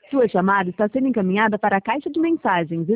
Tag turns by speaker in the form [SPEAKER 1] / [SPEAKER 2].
[SPEAKER 1] Sua chamada está sendo encaminhada para a caixa de mensagens